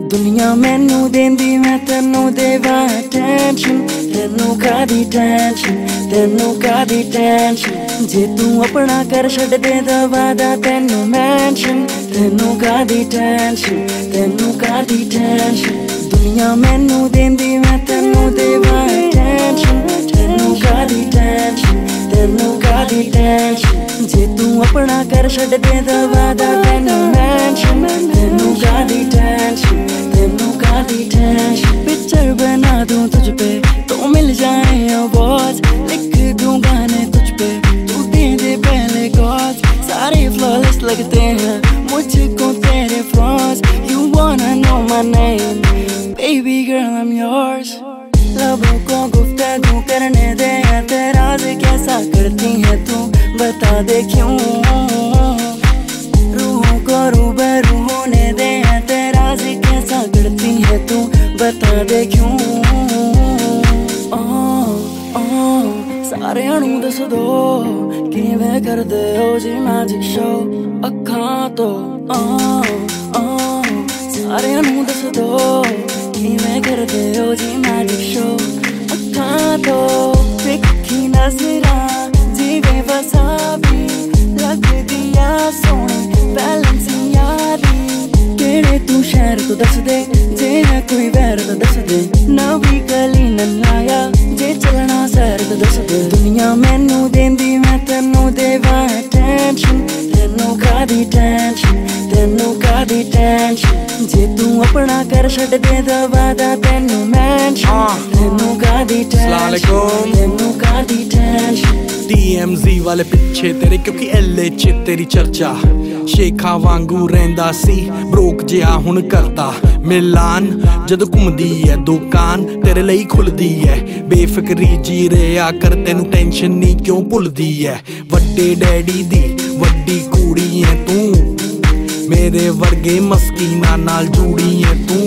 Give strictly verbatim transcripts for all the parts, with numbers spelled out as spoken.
दुनिया मैनू देंदी मैं तेनू देवा टेंशन, तेनू कादी टेंशन, तेनू कादी टेंशन। जे तू अपना कर छड़ दे दवादा तेनू मेंशन, तेनू कादी टेंशन, तेनू कादी टेंशन। दुनिया मैनू देंदी मैं तेनू देवा टेंशन, तेनू कादी टेंशन, तेनू कादी टेंशन। जे तू अपना कर छड़ दे दवादा तेनू मेंशन, तेनू कादी टेंशन, तेनू कादी टेंशन। पिक्चर बना दूं तुझ पे तो मिल जाए अवार्ड, लिख दूं गाने तुझ पे तू दे दे पहले कॉज। सारे फ्लॉलेस लगते हैं मुझको तेरे flaws. You wanna know my name, baby girl I'm yours। लबों को गुफ्तगू करने दे, एतराज कैसा करती है तू बता दे क्यों। रूहों को रूबरू होने दे, एतराज कैसा करती है तू बता दे क्यों। ओ, ओ, सारे अणु दस दो किवें कर दे हो जी मैजिक शो अखां तो। ओ, ओ, सारे अणु दस दो किवें कर दे हो जी मैजिक शो अखां तो। तिखी नज़रां जिवें वसावी लगदियां सोहणी बैलेंस यारी। केड़े तू शहर तो दस दे, जे है कोई वैर तो दस दे। नवी गली न लाया जे चलना सैर तो दस दे। दुनिया मैनू देंदी मैं तेनू देवा टेंशन, तेनू कादी टेंशन, तेनू कादी टेंशन। जे तू अपना कर छड़ दे दवादा तेनू मेंशन, तेनू कादी टेंशन, तेनू कादी टेंशन। डी एम ज़ी वाले पिछे तेरे क्योंकि एले च तेरी चर्चा। शेखा वांगू रहिंदा सी ब्रोक जिहा हुण करदा मिलान। जद घुमदी है दुकान तेरे लई खुलदी है, बेफिक्री जी रेया कर तेनू टेंशन नी क्यों भुलदी है। वड्डे डैडी दी वड्डी कुड़ी है तू, मेरे वर्गे मस्कीना नाल जुड़ी है तू।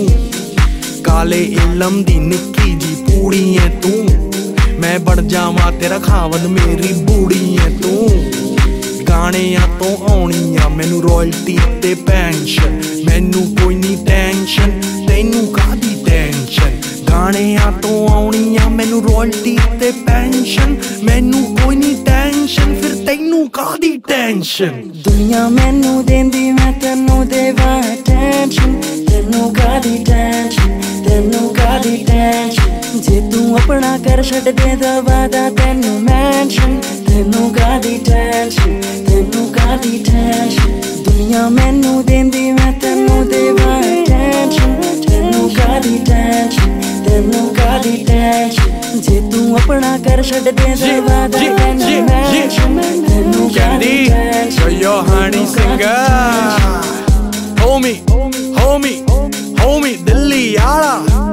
काले इलम दी निक्की जी पूड़ी है तू, मैं बन जावा तेरा खावन मेरी बूढ़ी है तू। गाणियां तो आउणियां मैनू रॉयल्टी ते पेंशन, मैनू कोई नी टेंशन तैनू कादी टेंशन। गाणियां तो आउणियां मैनू रॉयल्टी ते पेंशन, मैनू कोई नी टेंशन फिर तैनू कादी टेंशन। दुनिया मैनू देंदी मैं तेनू देवा टेंशन, तेनू कादी टेंशन, तेनू कादी टेंशन। जे तू अपना कर छड़ दे दवादा तेनू मेंशन, तेनू कादी टेंशन, तेनू कादी टेंशन। दुनिया मैनू देंदी मैं तेनू देवा टेंशन, तेनू कादी टेंशन, तेनू कादी टेंशन। जे तू अपना कर छड़ दे दवादा तेनू मेंशन, तेनू कादी tension. Yo honey singer, homie, homie, homie, Delhi आला।